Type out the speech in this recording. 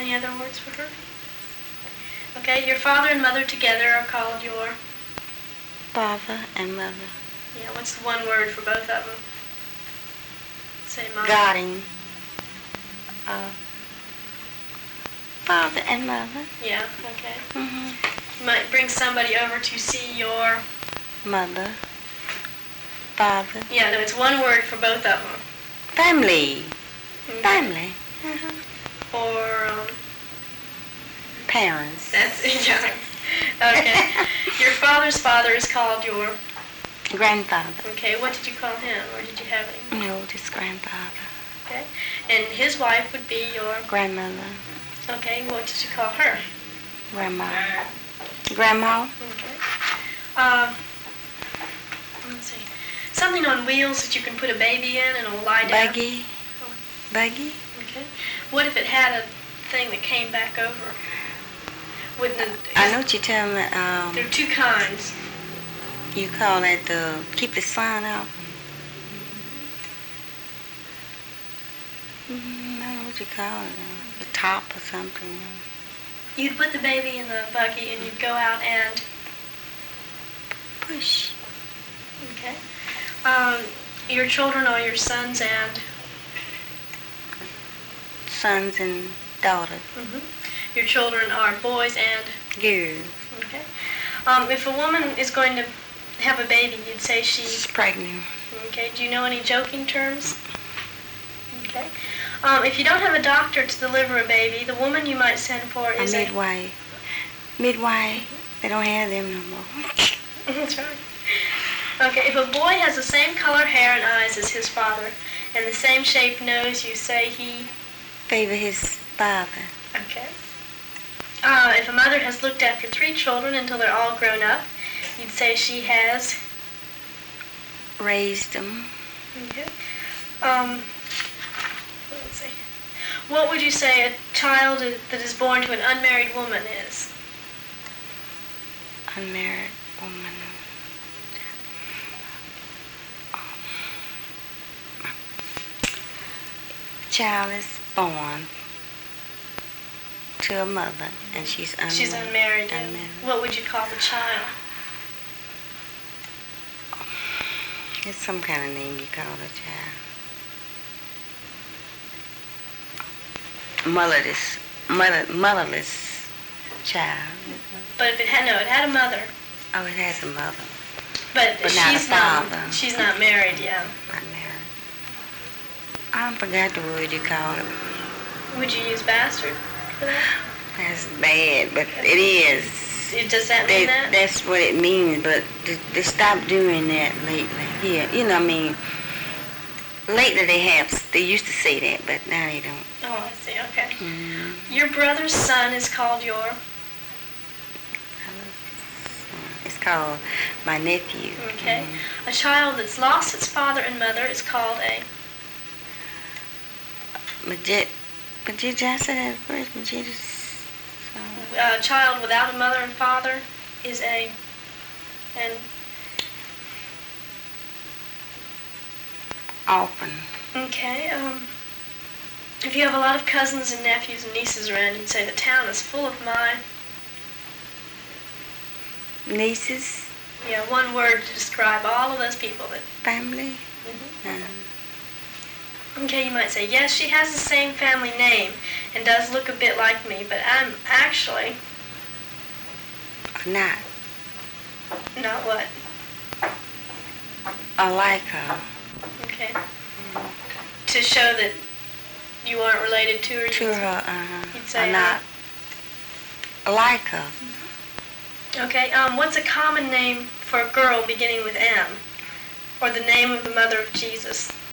any other words for her? Okay, your father and mother together are called your... Father and mother. Yeah, what's the one word for both of them? Say mom. Guarding. Father and mother. Yeah, okay. Mm-hmm. You might bring somebody over to see your... Mother. Father. Yeah, no, it's one word for both of them. Family. Okay. Family. Uh-huh. Or, Parents. That's, yeah. Okay. Your father's father is called your... Grandfather. Okay, what did you call him, or did you have any? No, just grandfather. Okay. And his wife would be your... Grandmother. Okay, what did you call her? Grandma. Grandma. Okay. Let's see. Something on wheels that you can put a baby in and it'll lie down. Buggy. Buggy. Okay. What if it had a thing that came back over? Wouldn't it... I know what you're telling me. There are two kinds. You call it the keep the sun out. I don't know what you call it. The top or something. You'd put the baby in the buggy and you'd go out and... Push. Okay. Your children are your sons and... Sons and daughters. Mm-hmm. Your children are boys and... Girls. Okay. If a woman is going to have a baby, you'd say She's pregnant. Okay. Do you know any joking terms? Okay. If you don't have a doctor to deliver a baby, the woman you might send for is a midwife. Midwife. They don't have them no more. That's right. Okay. If a boy has the same color hair and eyes as his father, and the same shaped nose, you say he... Favor his father. Okay. If a mother has looked after 3 children until they're all grown up, you'd say she has... Raised them. Okay. Let's see. What would you say a child that is born to an unmarried woman is? Unmarried woman. Child is born to a mother, and she's unmarried. She's unmarried. Yeah. Unmarried. What would you call the child? It's some kind of name you call a child. Motherless child. But if it had a mother. Oh, it has a mother. But not she's a father. She's not married, yeah. Not married. I forgot the word you call it. Would you use bastard for that? That's bad, but it is. Does that mean that? That's what it means, but they stopped doing that lately. Here, you know, I mean, lately they used to say that, but now they don't. Oh, I see, okay. Mm-hmm. Your brother's son is called your? It's called my nephew. Okay. Mm-hmm. A child that's lost its father and mother is called a? But you just said that first, A child without a mother and father is a, and orphan. Okay. If you have a lot of cousins and nephews and nieces around, you'd say the town is full of my nieces. Yeah, one word to describe all of those people that. Family. Mm-hmm. Okay, you might say, yes, she has the same family name and does look a bit like me, but I'm actually... Not. Not what? I like her. Okay. To show that you aren't related to her? To her, you'd say I'm not. I like her. Okay, what's a common name for a girl beginning with M? Or the name of the mother of Jesus?